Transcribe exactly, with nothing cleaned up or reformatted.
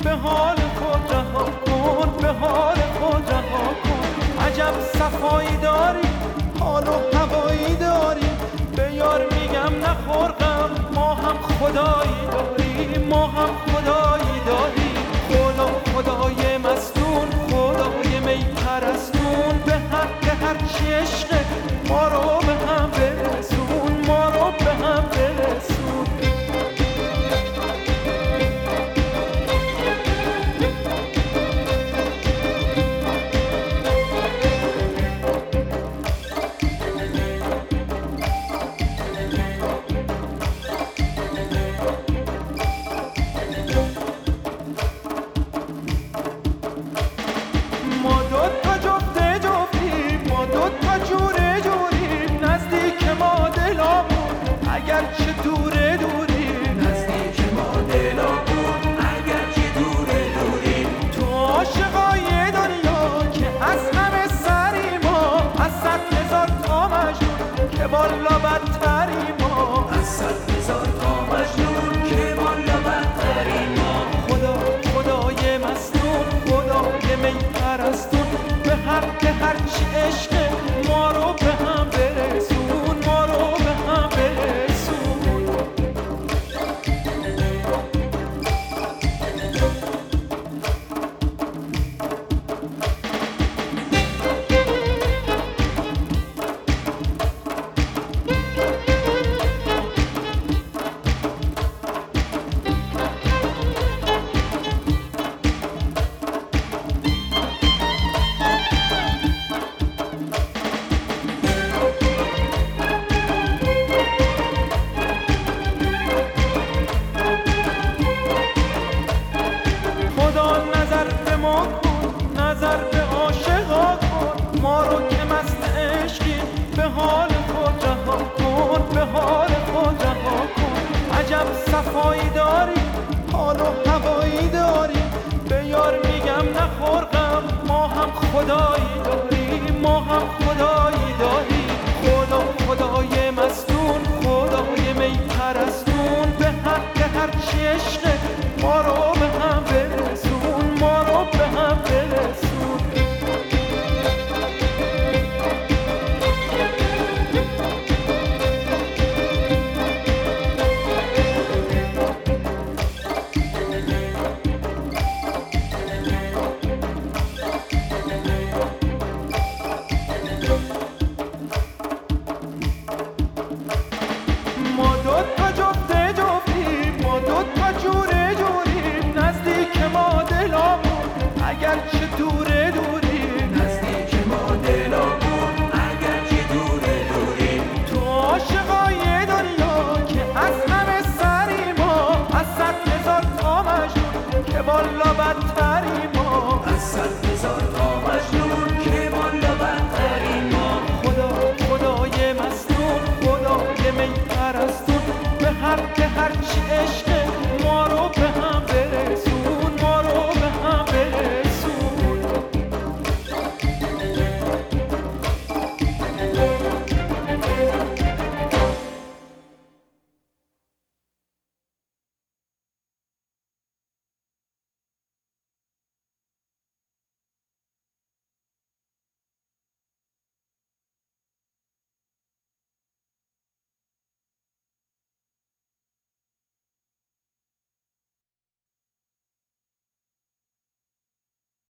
به حال خود رها کن، به حال خود رها کن. عجب صفایی داری، حال و هوایی داری، به یار میگم نخور غم، ما هم خدایی داریم، ما هم خدایی داریم. خدا خدای مستون، خدای می پرستون، به حق هرچی عشقه ما رو به هم برسون، ما رو به هم برسون. ما دو تا جفته جفتیم، ما دو تا جوره جوریم، نزدیک ما دلامون اگرچه دوره دوریم، نزدیک ما دلامون اگرچه دوره دوریم. تو عاشقای دنیا که از همه سری ما، از صد هزار تا مجنون که بالا بدتری ما، از صد هزار تا مجنون که بالا بدتری ما. خدا خدای مستون، خدای می پرستون، به حق هرچی عشقه ما رو به هم برسون، ما رو به هم برسون. خدا نظر به ما کن، نظر به عاشقا کن، ما رو که مست عشقیم به حال خود رها کن، به حال خود رها کن. عجب صفایی داری، حال و هوایی داری، به یار میگم نخور غم، ما هم خدایی داریم، ما هم خدایی